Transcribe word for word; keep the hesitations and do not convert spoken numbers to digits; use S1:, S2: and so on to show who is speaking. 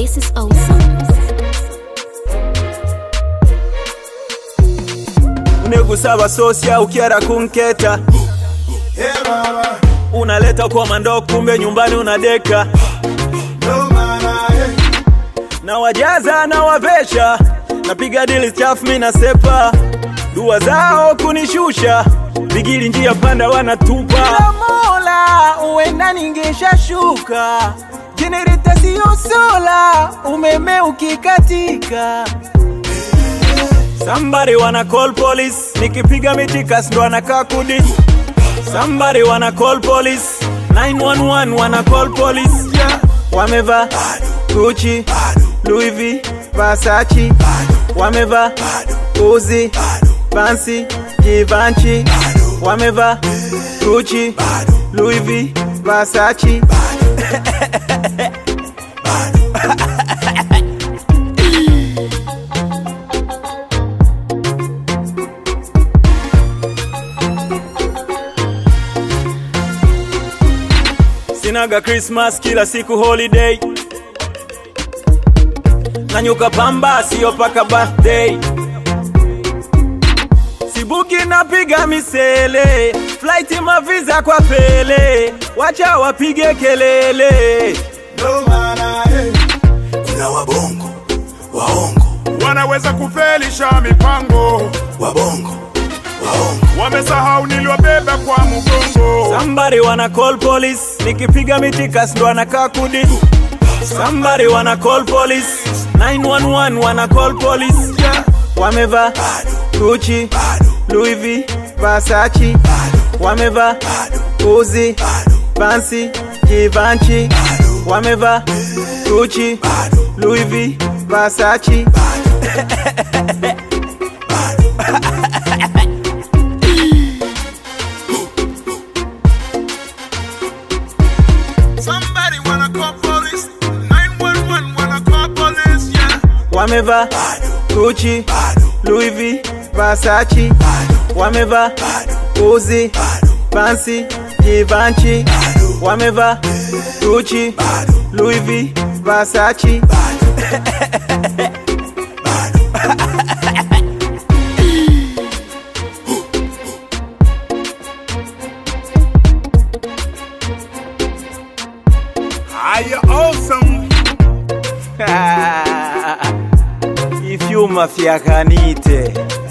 S1: This is awesome.
S2: Unegusaba sosia ukiara kunketa.
S3: Yeah, mama.
S2: Unaleta kwa mando kumbe nyumbani unadeka.
S3: No mama, hey.
S2: Na wajaza na wavesha. Napiga dili chafu mimi nasepa. Dua zao kunishusha. Bigili njia panda wanatupa. Ila Mola uenda ningesha shuka. Genereta siyo sola, umeme ukikatika. Somebody wanna call police, nikipiga mitikas ndo anakaa kudi. Somebody wanna call police, nine one one wanna call police. Yeah. Wameva Gucci, Louis V, Versace. Wameva Uzi, Fancy, Givenchy. Wameva Gucci, Louis V, Versace. Sinaga Christmas kila siku holiday. Nanyuka pamba sio paka birthday. Sibuki napiga misele. Flight maviza kwa pele. Wacha wapige kelele.
S3: No mama, hey.
S4: Kuna wabongo, waongo,
S3: Wanaweza kufelisha mipango.
S4: wabongo, waongo,
S3: Wamesahau niliwabeba kwa mgongo.
S2: Somebody wanna call police, nikipiga mitikas ndo anakaa kudi. Somebody wanna call police, nine one one wanna call police. Yeah. Wameva Gucci, Louis V, Versace. Wameva Uzi, Fancy, Givenchy. Wameva Gucci, Louis V, Versace.
S3: Somebody wanna call police. nine one one wanna call police. Yeah.
S2: Wameva Gucci, Louis V, Versace. Wameva Uzi, Fancy, Givenchy. Wameva Gucci, Louis V, Versace.
S3: Are you awesome?
S2: If you mafia kanite.